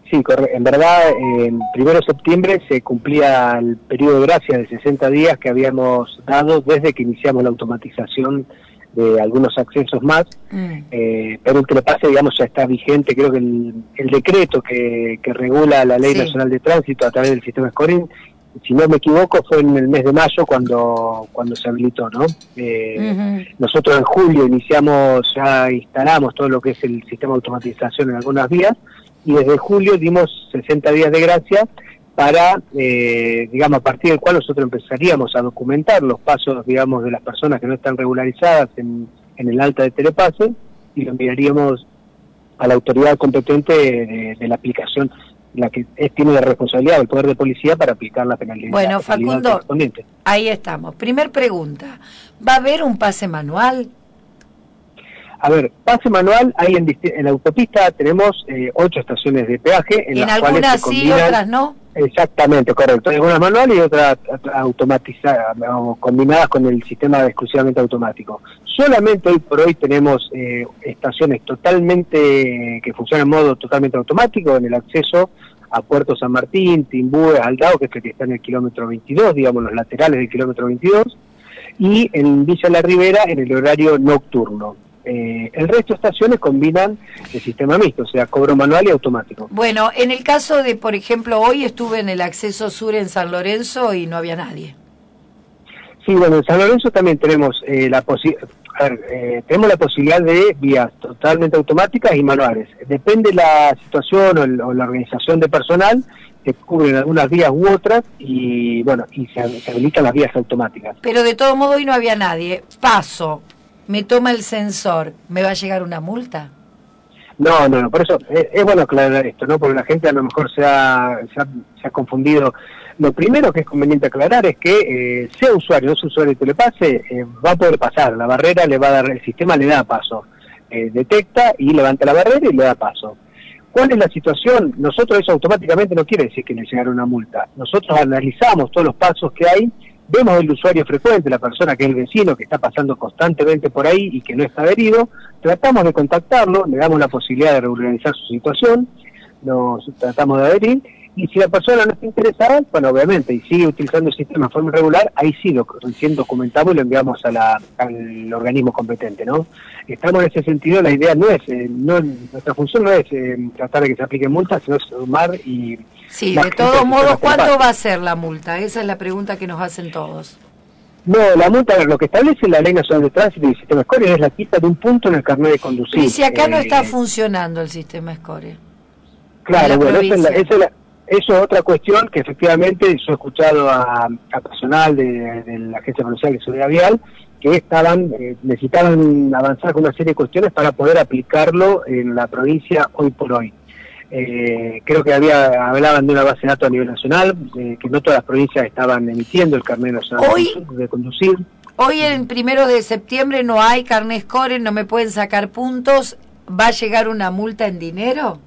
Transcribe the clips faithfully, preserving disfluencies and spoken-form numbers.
Sí, corre- en verdad, eh, el primero de septiembre se cumplía el periodo de gracia de sesenta días que habíamos dado desde que iniciamos la automatización de algunos accesos más, Mm. eh, pero el telepase, digamos, ya está vigente. Creo que el, el decreto que, que regula la Ley Sí. Nacional de Tránsito a través del sistema Scoring, si no me equivoco, fue en el mes de mayo cuando cuando se habilitó, ¿no? Eh, Ujú. Nosotros en julio iniciamos, ya instalamos todo lo que es el sistema de automatización en algunas vías, y desde julio dimos sesenta días de gracia para, eh, digamos, a partir del cual nosotros empezaríamos a documentar los pasos, digamos, de las personas que no están regularizadas en, en el alta de telepase, y lo enviaríamos a la autoridad competente de, de la aplicación, la que es, tiene la responsabilidad del poder de policía para aplicar la penalidad, Bueno, la penalidad Facundo, correspondiente. ahí estamos. Primer pregunta, ¿va a haber un pase manual? A ver, pase manual, hay en, disti- en la autopista tenemos eh, ocho estaciones de peaje, en, En las cuales algunas se sí, combinan, otras no. exactamente, correcto, hay algunas manuales y otras automatizadas o combinadas con el sistema exclusivamente automático. Solamente hoy por hoy tenemos eh, estaciones totalmente, que funcionan en modo totalmente automático en el acceso a Puerto San Martín, Timbúes, Aldao, que es el que está en el kilómetro veintidós, digamos los laterales del kilómetro veintidós, y en Villa La Ribera en el horario nocturno. Eh, el resto de estaciones combinan el sistema mixto, o sea, cobro manual y automático. Bueno, en el caso de, por ejemplo, hoy estuve en el acceso sur en San Lorenzo y no había nadie. Sí, bueno, en San Lorenzo también tenemos eh, la posibilidad, eh, tenemos la posibilidad de vías totalmente automáticas y manuales. Depende la situación o, el, o la organización de personal, que cubren algunas vías u otras, y bueno, y se, se habilitan las vías automáticas. Pero de todo modo hoy no había nadie. Paso, me toma el sensor, ¿me va a llegar una multa? No, no, no, por eso es, es bueno aclarar esto, ¿no? Porque la gente a lo mejor se ha, se ha, se ha confundido. Lo primero que es conveniente aclarar es que eh, sea usuario o no sea usuario de telepase, eh, va a poder pasar, la barrera le va a dar, el sistema le da paso, eh, detecta y levanta la barrera y le da paso. ¿Cuál es la situación? Nosotros eso automáticamente no quiere decir que le llegara una multa. Nosotros analizamos todos los pasos que hay, vemos el usuario frecuente, la persona que es el vecino, que está pasando constantemente por ahí y que no está adherido, tratamos de contactarlo, le damos la posibilidad de regularizar su situación, nos tratamos de adherir, y si la persona no está interesada, bueno, obviamente, y sigue utilizando el sistema de forma irregular, ahí sí lo recién documentamos y lo enviamos a la, al organismo competente, ¿no? Estamos en ese sentido, la idea no es, eh, no, nuestra función no es eh, tratar de que se apliquen multas, sino sumar y... Sí, de todos modos, ¿cuánto va a ser la multa? Esa es la pregunta que nos hacen todos. No, la multa, lo que establece la Ley Nacional de Tránsito y el sistema Scoring es la quita de un punto en el carnet de conducir. Y si acá no eh, está funcionando el sistema Score. Claro, bueno, eso es, la, eso, es la, eso es otra cuestión que efectivamente yo he escuchado a, a personal de, de la Agencia Provincial de Seguridad Vial que estaban eh, necesitaban avanzar con una serie de cuestiones para poder aplicarlo en la provincia hoy por hoy. Eh, creo que había hablaban de una base de datos a nivel nacional, eh, que no todas las provincias estaban emitiendo el carnet nacional hoy, de conducir. Hoy en primero de septiembre no hay carnet Score, no me pueden sacar puntos. ¿Va a llegar una multa en dinero?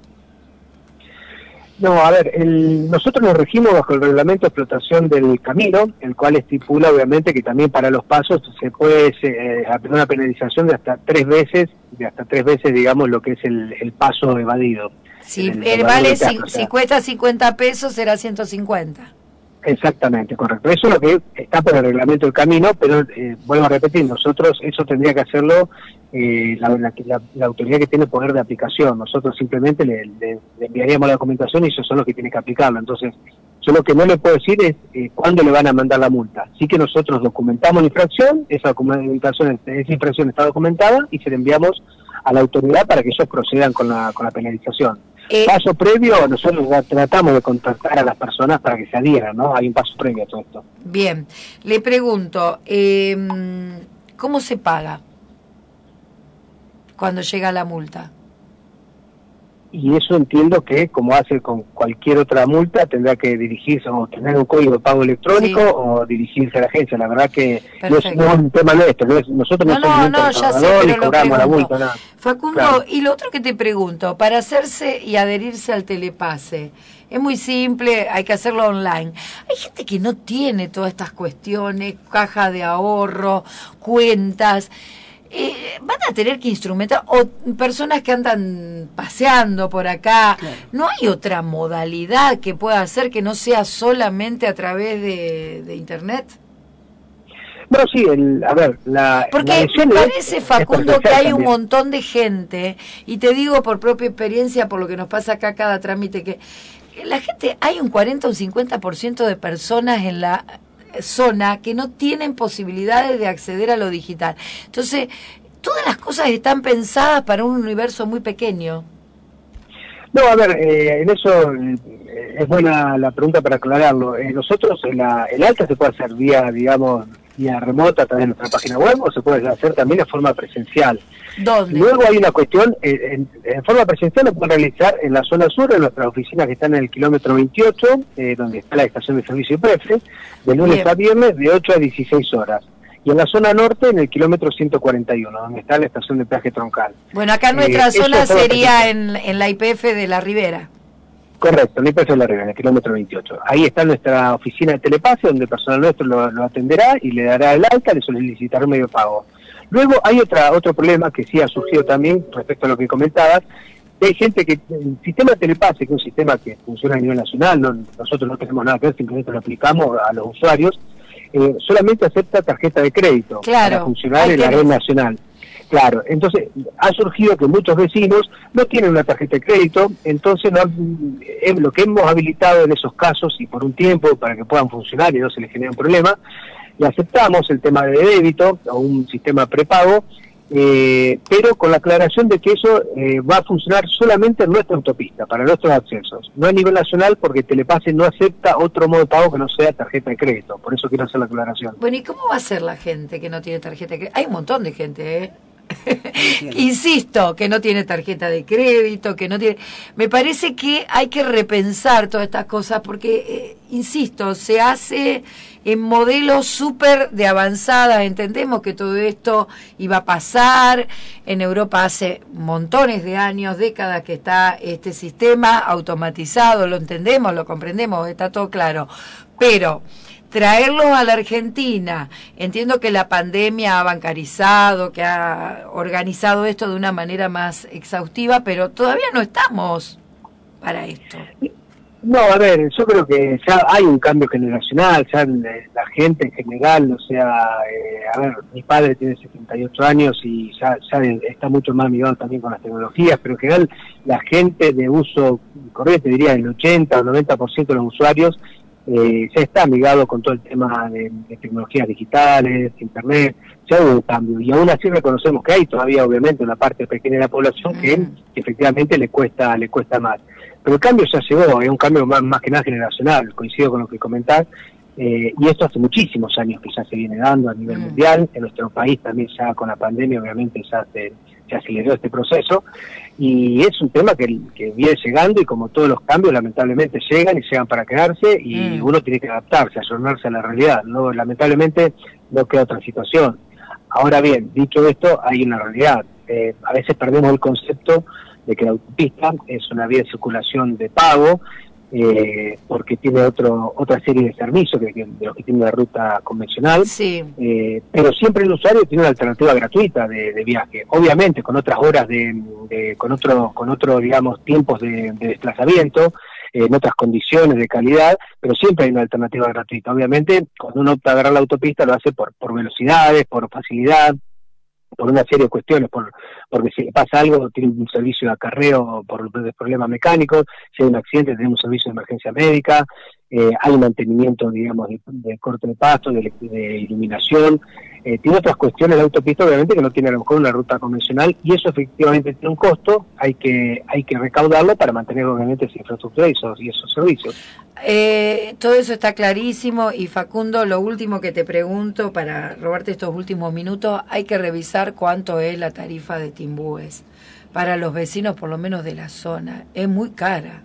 No, a ver, el, nosotros nos regimos bajo el reglamento de explotación del camino, el cual estipula obviamente que también para los pasos se puede eh, aplicar una penalización de hasta tres veces, de hasta tres veces, digamos, lo que es el, el paso evadido. Si el, el, el vale, caso, si, o sea, si cuesta cincuenta pesos, será ciento cincuenta. Exactamente, correcto. Eso es lo que está por el reglamento del camino, pero eh, vuelvo a repetir, nosotros eso tendría que hacerlo eh, la, la, la, la autoridad que tiene poder de aplicación. Nosotros simplemente le, le, le enviaríamos la documentación y ellos son los que tienen que aplicarlo. Entonces, yo lo que no le puedo decir es eh, cuándo le van a mandar la multa. Sí que nosotros documentamos la infracción, esa documentación, esa infracción está documentada y se la enviamos a la autoridad para que ellos procedan con la, con la penalización. Eh, paso previo, nosotros tratamos de contactar a las personas para que se adhieran, ¿no? Hay un paso previo a todo esto. Bien, le pregunto, eh, ¿cómo se paga cuando llega la multa? Y eso entiendo que, como hace con cualquier otra multa, tendrá que dirigirse o tener un código de pago electrónico, sí, o dirigirse a la agencia. La verdad que no es, no es un tema nuestro, no es, nosotros no, no somos no, no, ya sé, pero lo cobramos la multa, nada. Facundo, claro. Y lo otro que te pregunto, para hacerse y adherirse al telepase, es muy simple, hay que hacerlo online. Hay gente que no tiene todas estas cuestiones, caja de ahorro, cuentas. eh, van a tener que instrumentar, o personas que andan paseando por acá, claro. ¿No hay otra modalidad que pueda hacer que no sea solamente a través de, de internet? No, sí, el, a ver, la... Porque la me parece, es, Facundo, es que hay un también. montón de gente, y te digo por propia experiencia, por lo que nos pasa acá cada trámite, que la gente, hay un cuarenta o un cincuenta por ciento de personas en la zona que no tienen posibilidades de acceder a lo digital. Entonces, todas las cosas están pensadas para un universo muy pequeño. No, a ver, eh, en eso eh, es buena la pregunta para aclararlo. Eh, nosotros, en la, el alta se puede hacer vía, digamos, vía remota a través de nuestra página web, o se puede hacer también de forma presencial. ¿Dónde? Luego hay una cuestión, eh, en, en forma presencial lo pueden realizar en la zona sur, en nuestras oficinas que están en el kilómetro veintiocho, eh, donde está la estación de servicio Prefe, de lunes Bien. a viernes de ocho a dieciséis horas. Y en la zona norte, en el kilómetro ciento cuarenta y uno, donde está la estación de peaje troncal. Bueno, acá nuestra eh, zona sería en, en la I P F de la Ribera. Correcto, en la I P F de la Ribera, en el kilómetro veintiocho. Ahí está nuestra oficina de telepase, donde el personal nuestro lo, lo atenderá y le dará el alta, le solicitará un medio de pago. Luego hay otra otro problema que sí ha surgido también respecto a lo que comentabas. Hay gente que el sistema telepase, que es un sistema que funciona a nivel nacional, no, nosotros no tenemos nada que ver, simplemente lo aplicamos a los usuarios, eh, solamente acepta tarjeta de crédito claro, para funcionar en la red nacional. Claro, entonces ha surgido que muchos vecinos no tienen una tarjeta de crédito, entonces no, eh, lo que hemos habilitado en esos casos y por un tiempo para que puedan funcionar y no se les genere un problema, y aceptamos el tema de débito o un sistema prepago, eh, pero con la aclaración de que eso eh, va a funcionar solamente en nuestra autopista, para nuestros accesos, no a nivel nacional, porque Telepase no acepta otro modo de pago que no sea tarjeta de crédito, por eso quiero hacer la aclaración. Bueno, ¿y cómo va a ser la gente que no tiene tarjeta de crédito? Hay un montón de gente, ¿eh? Insisto, que no tiene tarjeta de crédito, que no tiene... Me parece que hay que repensar todas estas cosas porque, eh, insisto, se hace en modelos súper de avanzada. Entendemos que todo esto iba a pasar. En Europa hace montones de años, décadas que está este sistema automatizado, lo entendemos, lo comprendemos, está todo claro. Pero... traerlos a la Argentina, entiendo que la pandemia ha bancarizado, que ha organizado esto de una manera más exhaustiva, pero todavía no estamos para esto. No, a ver, yo creo que ya hay un cambio generacional, ya la gente en general, o sea, eh, a ver, mi padre tiene setenta y ocho años y ya, ya está mucho más amigado también con las tecnologías, pero en general la gente de uso corriente, diría el ochenta o noventa por ciento de los usuarios, Eh, ya está amigado con todo el tema de, de tecnologías digitales, internet, ya hubo un cambio, y aún así reconocemos que hay todavía obviamente una parte pequeña de la población que, que efectivamente le cuesta le cuesta más, pero el cambio ya llegó, es un cambio más, más que nada generacional, coincido con lo que comentás, eh, y esto hace muchísimos años que ya se viene dando a nivel mm. mundial, en nuestro país también ya con la pandemia obviamente ya se, se aceleró este proceso, y es un tema que, que viene llegando, y como todos los cambios lamentablemente llegan y llegan para quedarse, y mm. uno tiene que adaptarse, ayornarse a la realidad, no lamentablemente no queda otra situación. Ahora bien, dicho esto, hay una realidad, eh, a veces perdemos el concepto de que la autopista es una vía de circulación de pago, eh, porque tiene otro otra serie de servicios que, que, de los que tiene la ruta convencional, sí. eh, pero siempre el usuario tiene una alternativa gratuita de, de viaje, obviamente con otras horas de, de con otro con otro digamos tiempos de, de desplazamiento, eh, en otras condiciones de calidad, pero siempre hay una alternativa gratuita. Obviamente cuando uno opta a agarrar la autopista lo hace por por velocidades, por facilidad, por una serie de cuestiones, por porque si le pasa algo, tiene un servicio de acarreo por problemas mecánicos, si hay un accidente, tenemos un servicio de emergencia médica, eh, hay un mantenimiento, digamos, de, de corte de pasto, de, de iluminación, eh, tiene otras cuestiones la autopista, obviamente, que no tiene a lo mejor una ruta convencional, y eso efectivamente tiene un costo, hay que hay que recaudarlo para mantener, obviamente, esa infraestructura y esos, y esos servicios. Eh, todo eso está clarísimo, y Facundo, lo último que te pregunto, para robarte estos últimos minutos, hay que revisar cuánto es la tarifa de Timbúes para los vecinos, por lo menos de la zona. Es muy cara.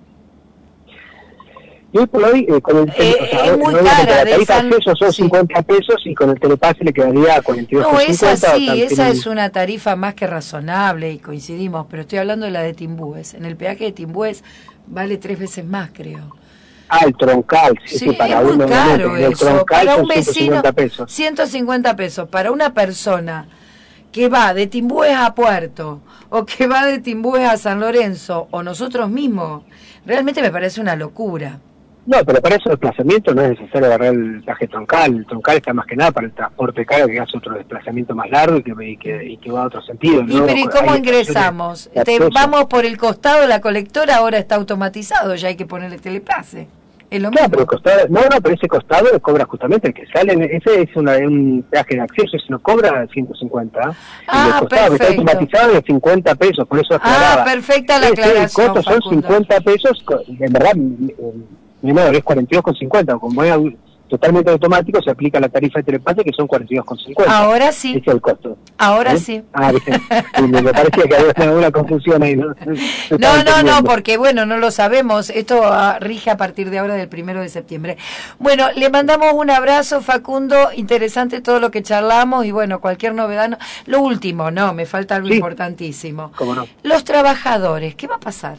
Y hoy por hoy, eh, con el tele, eh, o sea, es muy no, cara. La tarifa de de acceso son sí. cincuenta pesos, y con el telepase le quedaría cuarenta y dos No, esa sí, o esa tiene... es una tarifa más que razonable, y coincidimos, pero estoy hablando de la de Timbúes. En el peaje de Timbúes vale tres veces más, creo. Ah, el troncal, sí, sí, sí, para es muy uno, caro el eso. troncal Para son un vecino, ciento cincuenta pesos. ciento cincuenta pesos. Para una persona que va de Timbúes a Puerto, o que va de Timbúes a San Lorenzo, o nosotros mismos, realmente me parece una locura. No, pero para ese desplazamiento no es necesario agarrar el traje troncal. El troncal está más que nada para el transporte de carga, que hace otro desplazamiento más largo y que, y que, y que va a otro sentido. ¿Y, ¿no? pero, ¿y cómo Hay ingresamos? Te, vamos por el costado, la colectora ahora está automatizado, ya hay que ponerle telepase. Es lo claro, mismo. pero el costado, no, no, pero ese costado le cobra justamente el que sale, ese es una, un peaje de acceso, ese no cobra ciento cincuenta. Ah, y el costado perfecto. que está automatizado es cincuenta pesos, por eso Ah, aclaraba. perfecta la Ese, aclaración, el costo son Facundo. cincuenta pesos, en verdad, menor, es cuarenta y dos con cincuenta, como es totalmente automático, se aplica la tarifa de telepase, que son cuarenta y dos con cincuenta. Ahora sí. Ese es el costo. Ahora ¿Eh? sí. Ah, sí, me parecía que había alguna confusión ahí, ¿no? No, no, no, porque bueno, no lo sabemos. Esto uh, rige a partir de ahora del primero de septiembre. Bueno, le mandamos un abrazo, Facundo. Interesante todo lo que charlamos y bueno, cualquier novedad. No. Lo último, no, me falta algo sí. importantísimo. ¿Cómo no? Los trabajadores, ¿qué va a pasar?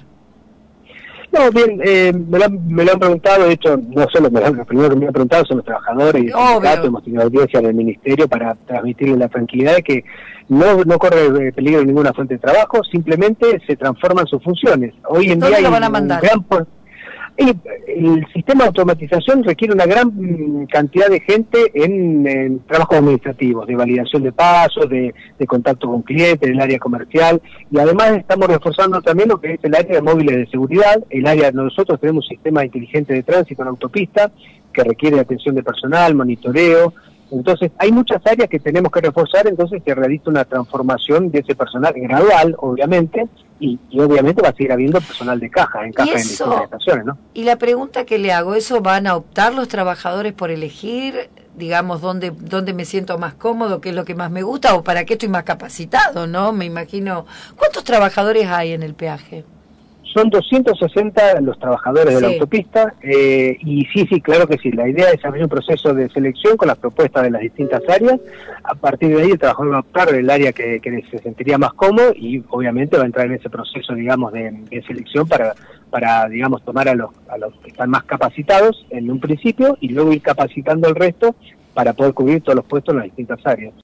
No, bien, eh, me, lo han, me lo han preguntado, de hecho, no solo me lo, lo primero que me han preguntado son los trabajadores y el sindicato, hemos tenido audiencia en el ministerio para transmitirles la tranquilidad de que no, no corre peligro ninguna fuente de trabajo, simplemente se transforman sus funciones. Hoy en día hay lo van a un mandar? gran... Por, el, el sistema de automatización requiere una gran cantidad de gente en, en trabajos administrativos, de validación de pasos, de, de contacto con clientes, en el área comercial, y además estamos reforzando también lo que es el área de móviles de seguridad. El área, nosotros tenemos un sistema inteligente de tránsito en autopista que requiere atención de personal, monitoreo. Entonces, hay muchas áreas que tenemos que reforzar, entonces se realiza una transformación de ese personal gradual, obviamente, y, y obviamente va a seguir habiendo personal de caja, en caja en distintas estaciones, ¿no? Y la pregunta que le hago, ¿eso van a optar los trabajadores por elegir, digamos, dónde, dónde me siento más cómodo, qué es lo que más me gusta, o para qué estoy más capacitado, ¿no? Me imagino, ¿cuántos trabajadores hay en el peaje? Son doscientos sesenta los trabajadores sí. de la autopista, eh, y sí, sí, claro que sí, la idea es abrir un proceso de selección con las propuestas de las distintas áreas. A partir de ahí el trabajador va a optar el área que, que se sentiría más cómodo y obviamente va a entrar en ese proceso, digamos, de, de selección para, para, digamos, tomar a los, a los que están más capacitados en un principio y luego ir capacitando al resto para poder cubrir todos los puestos en las distintas áreas.